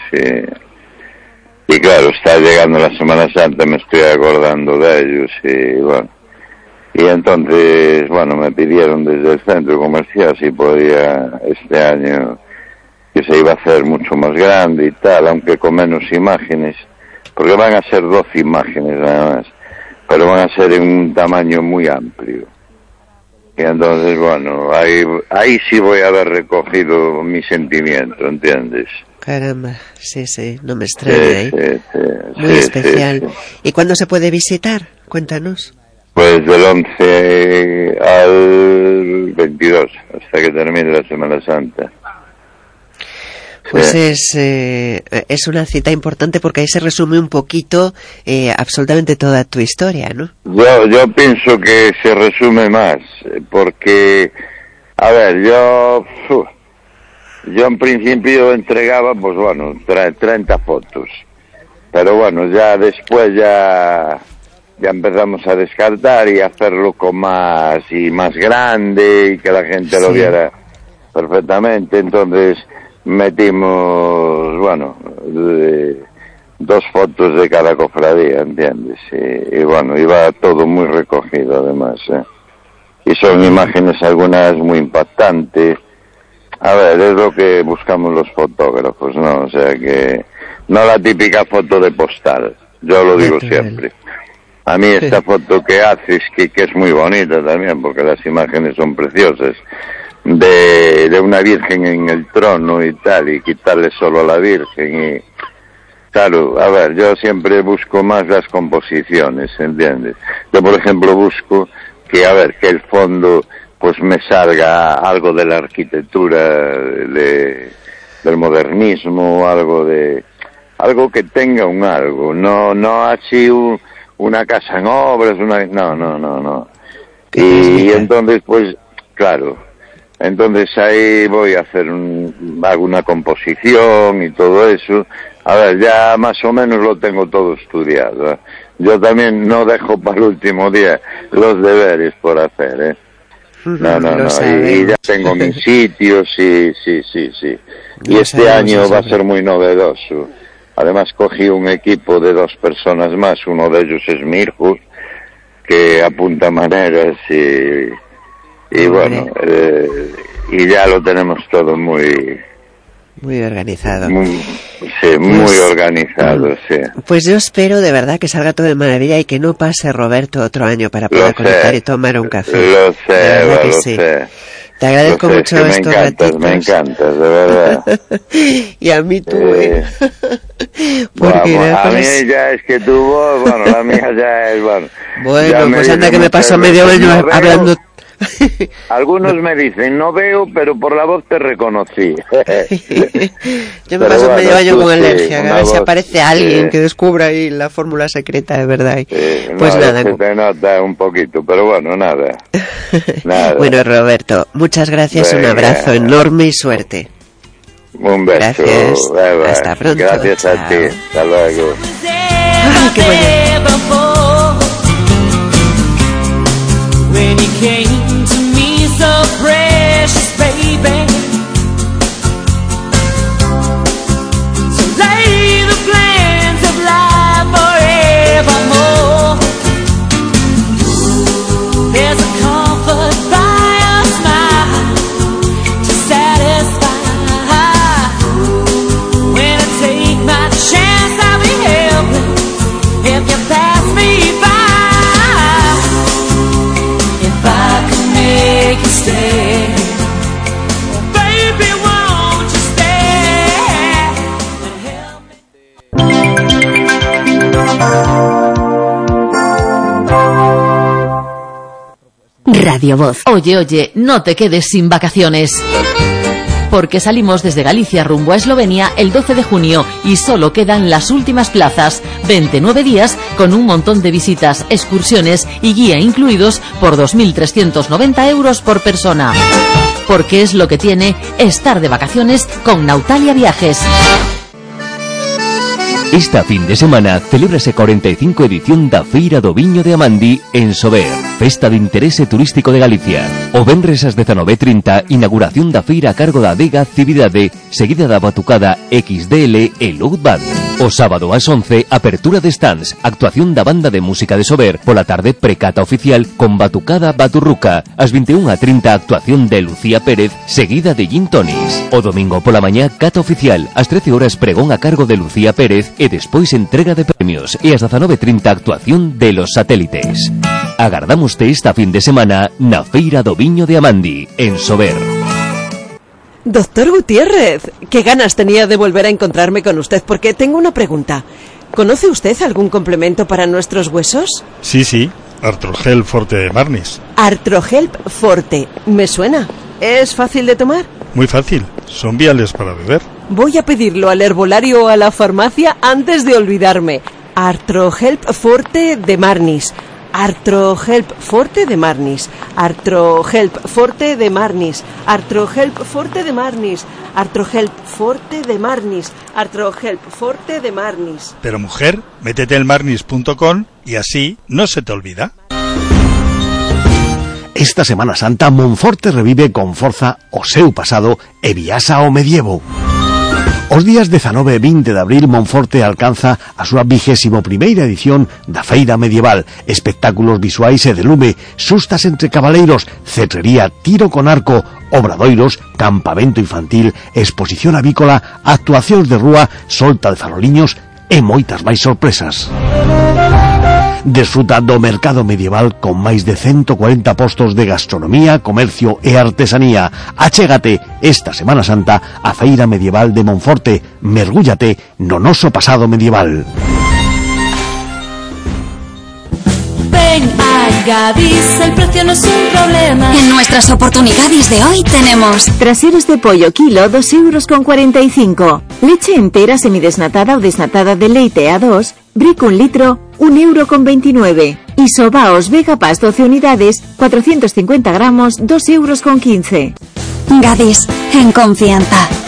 Y claro, está llegando la Semana Santa, me estoy acordando de ellos y bueno. Y entonces, bueno, me pidieron desde el centro comercial si podía este año, que se iba a hacer mucho más grande y tal, aunque con menos imágenes, porque van a ser 12 imágenes nada más, pero van a ser en un tamaño muy amplio. Y entonces, bueno, ahí sí voy a haber recogido mi sentimiento, ¿entiendes? Caramba, sí, no me extraña, muy especial. Sí. ¿Y cuándo se puede visitar? Cuéntanos. Pues del 11 al 22, hasta que termine la Semana Santa. Pues es una cita importante porque ahí se resume un poquito absolutamente toda tu historia, ¿no? Yo pienso que se resume más, porque, a ver, yo en principio entregaba, pues bueno, 30 fotos, pero bueno, ya después ya empezamos a descartar y a hacerlo con más grande y que la gente lo viera perfectamente, entonces metimos, bueno, 2 fotos de cada cofradía, ¿entiendes? Y bueno, iba todo muy recogido además, y son imágenes algunas muy impactantes. A ver, es lo que buscamos los fotógrafos, ¿no? O sea que no la típica foto de postal, yo lo digo siempre. A mí esta foto que haces, que es muy bonita también, porque las imágenes son preciosas, de una virgen en el trono y tal, y quitarle solo a la virgen, y claro, a ver, yo siempre busco más las composiciones, ¿entiendes? Yo, por ejemplo, busco que, a ver, que el fondo pues me salga algo de la arquitectura del modernismo, algo que tenga un algo, no así una casa en obras, no. Y entonces, pues, claro, entonces ahí voy a hacer alguna composición y todo eso. A ver, ya más o menos lo tengo todo estudiado, ¿eh? Yo también no dejo para el último día los deberes por hacer, ¿eh? No, y ya tengo mis sitios, sí. Y este año va a ser muy novedoso. Además cogí un equipo de 2 personas más, uno de ellos es mi hijo, que apunta maneras y bueno, y ya lo tenemos todo muy organizado. Muy organizado, sí. Pues yo espero de verdad que salga todo de maravilla y que no pase Roberto otro año para poder conectar y tomar un café. Lo sé. Te agradezco mucho estos ratitos. Me encantas, de verdad. Y a mí tú, Porque a mí ya es que tu voz, bueno, la mía ya es, bueno. Bueno, pues anda que me paso medio año hablando. Algunos me dicen, no veo, pero por la voz te reconocí. Yo me paso medio año con alergia, a ver si aparece alguien que descubra ahí la fórmula secreta de verdad. Pues nada. Se te nota un poquito, pero bueno, nada. Bueno, Roberto, muchas gracias, un abrazo enorme y suerte. Un beso. Gracias. Hasta pronto. Gracias. Chao. A ti. Hasta luego. Ay, qué bueno. When you came to me so precious, baby. So lay the plans of life forevermore. There's a comfort by a smile to satisfy. When I take my chance, I'll be helpless if you pass me by. Stay. Oh, baby, won't you stay and help me? Radio Voz. Oye, no te quedes sin vacaciones. Porque salimos desde Galicia rumbo a Eslovenia el 12 de junio y solo quedan las últimas plazas. 29 días con un montón de visitas, excursiones y guía incluidos por 2.390 euros por persona. Porque es lo que tiene estar de vacaciones con Nautalia Viajes. Esta fin de semana celébrase 45 edición da Feira do Viño de Amandi en Sober, Festa de Interese Turístico de Galicia. O venres ás 19:30, inauguración da feira a cargo da adega Actividade, seguida da batucada XDL e Loud Band. O sábado ás 11, apertura de stands, actuación da banda de música de Sober, pola tarde precata oficial con batucada Baturruca, ás 21:30 actuación de Lucía Pérez, seguida de Gin Tonis. O domingo pola mañá cata oficial, ás 13 horas pregón a cargo de Lucía Pérez e despois entrega de premios e ás 19:30 actuación de Los Satélites. Agardámoste esta fin de semana na Feira do Viño de Amandi, en Sober. Doctor Gutiérrez, qué ganas tenía de volver a encontrarme con usted, porque tengo una pregunta. ¿Conoce usted algún complemento para nuestros huesos? Sí, Artrogel Forte de Marnis. Artrogel Forte, me suena. ¿Es fácil de tomar? Muy fácil, son viales para beber. Voy a pedirlo al herbolario o a la farmacia antes de olvidarme. Artrogel Forte de Marnis. Artrohelp Forte de Marnis. Artrohelp Forte de Marnis. Artrohelp Forte de Marnis. Artrohelp Forte de Marnis. Artrohelp Forte de Marnis. Pero mujer, métete en marnis.com y así no se te olvida. Esta Semana Santa Monforte revive con forza o seu pasado e viaxa ao medievo. Os días 19 e 20 de abril Monforte alcanza a súa 21ª edición da Feira Medieval. Espectáculos visuais e de lume, sustas entre cabaleiros, cetrería, tiro con arco, obradoiros, campamento infantil, exposición avícola, actuacións de rúa, solta de faroliños e moitas máis sorpresas. Desfruta do mercado medieval con máis de 140 postos de gastronomía, comercio e artesanía. Achégate esta Semana Santa a Feira Medieval de Monforte. Mergúllate no noso pasado medieval. Ven a Gadis, el precio no es un problema. En nuestras oportunidades de hoy tenemos traseros de pollo kilo 2,45 €, leche entera semidesnatada o desnatada de leite A2, brick 1 litro 1,29 € y sobaos Vega Pas 12 unidades 450 gramos 2,15 €. Gadis, en confianza.